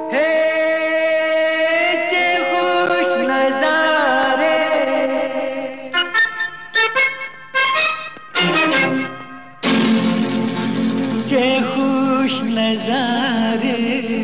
हे जे खुश नजारे, जे खुश नजारे,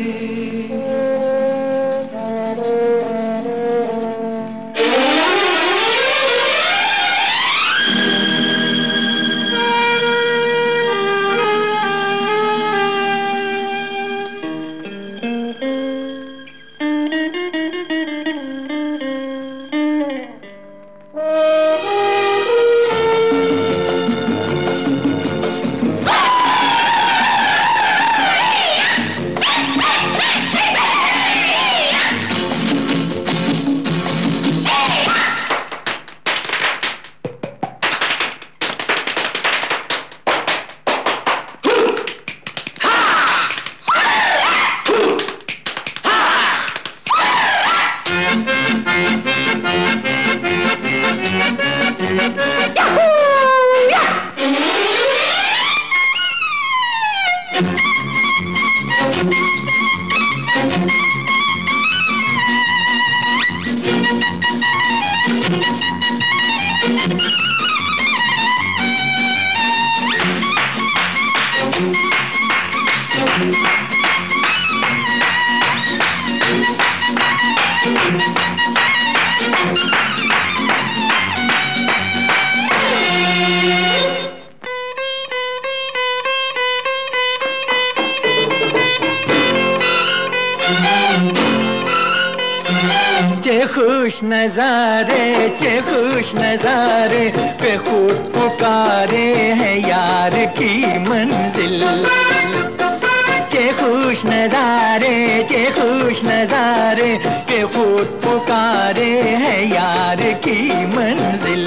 जे खुश नजारे, जे खुश नजारे पे खुद पुकारे हैं यार की मंजिल। जे खुश नजारे, जे खुश नजारे पे खुद पुकारे हैं यार की मंजिल।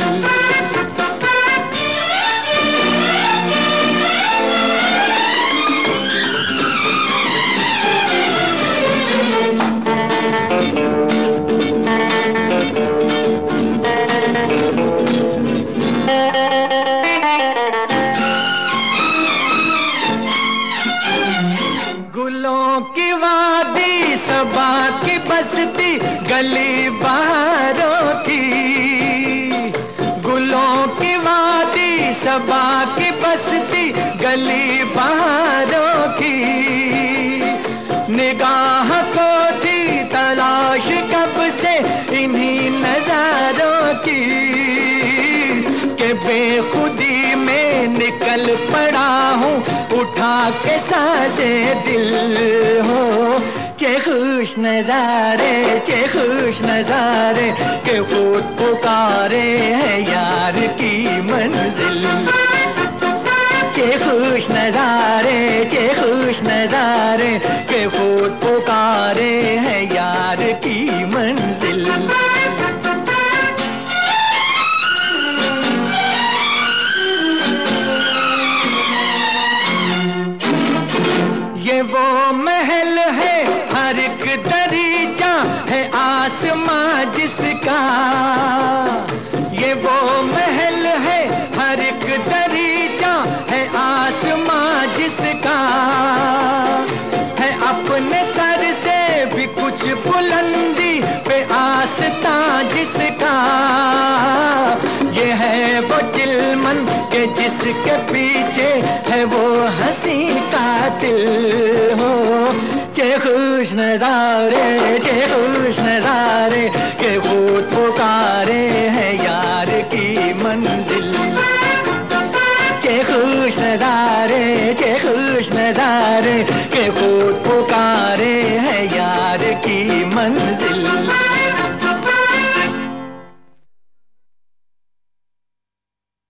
गुलों की वादी, सबा की बस्ती, गली बहारों की। गुलों की वादी, सबा की बस्ती, गली बहारों की। निगाह को थी तलाश कब से इन्हीं नजारों की, के बेखुदी में निकल पड़ा हूँ उठा के साजे दिल हो। जे खुश नजारे, जे खुश नजारे के खुद पुकारे हैं यार की मंजिल। जे खुश नजारे, जे खुश नजारे के खुद पुकारे हैं यार की मंजिल। ये वो महल है हर एक दरीचा है आसमां जिसका। ये वो महल है हर एक दरीचा है आसमां जिसका। है अपने सर से भी कुछ बुलंदी पे आस्था जिसका। ये है वो चिलमन के जिसके पीछे है वो हंसी का दिल हो। जे खुश नजारे, जे खुश नजारे के खुद पुकारे हैं यार की मंजिल। जे खुश नजारे, जे खुश नजारे के खुद पुकारे हैं यार की मंजिल।